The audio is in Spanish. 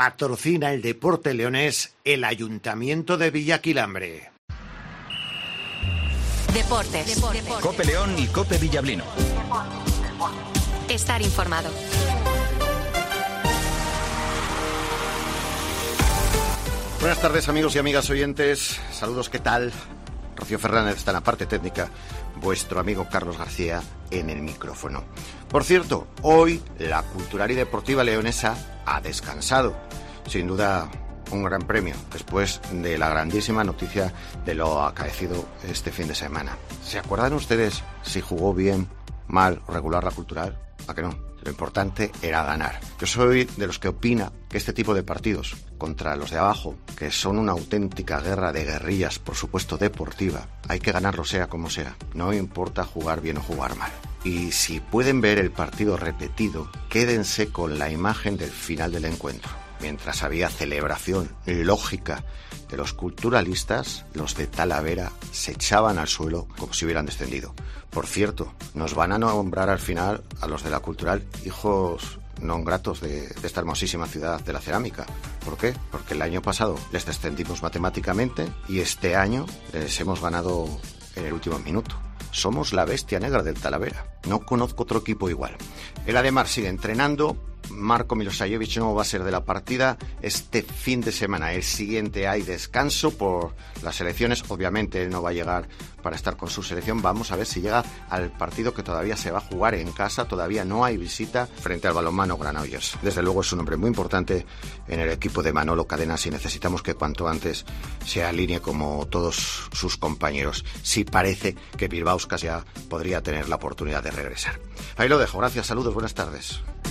Patrocina el deporte leonés el Ayuntamiento de Villaquilambre. Deportes. Cope León y Cope Villablino. Estar informado. Buenas tardes, amigos y amigas oyentes. Saludos, ¿qué tal? Rocío Fernández está en la parte técnica, vuestro amigo Carlos García en el micrófono. Por cierto, hoy la cultural y deportiva leonesa ha descansado. Sin duda, un gran premio después de la grandísima noticia de lo acaecido este fin de semana. ¿Se acuerdan ustedes si jugó bien, mal o regular la cultural? ¿A que no? Lo importante era ganar. Yo soy de los que opina que este tipo de partidos contra los de abajo, que son una auténtica guerra de guerrillas, por supuesto deportiva, hay que ganarlo sea como sea. No importa jugar bien o jugar mal. Y si pueden ver el partido repetido, quédense con la imagen del final del encuentro. Mientras había celebración lógica de los culturalistas, los de Talavera se echaban al suelo como si hubieran descendido. Por cierto, nos van a nombrar al final a los de la cultural hijos non gratos de esta hermosísima ciudad de la cerámica. ¿Por qué? Porque el año pasado les descendimos matemáticamente y este año les hemos ganado en el último minuto. Somos la bestia negra del Talavera. No conozco otro equipo igual. El Ademar sigue entrenando. Marko Milosavljević no va a ser de la partida este fin de semana. El siguiente hay descanso por las elecciones. Obviamente él no va a llegar para estar con su selección. Vamos a ver si llega al partido que todavía se va a jugar en casa. Todavía no hay visita frente al balonmano Granollers. Desde luego es un hombre muy importante en el equipo de Manolo Cadenas y necesitamos que cuanto antes se alinee como todos sus compañeros. Sí parece que Bilbauskas ya podría tener la oportunidad de regresar. Ahí lo dejo. Gracias, saludos, buenas tardes.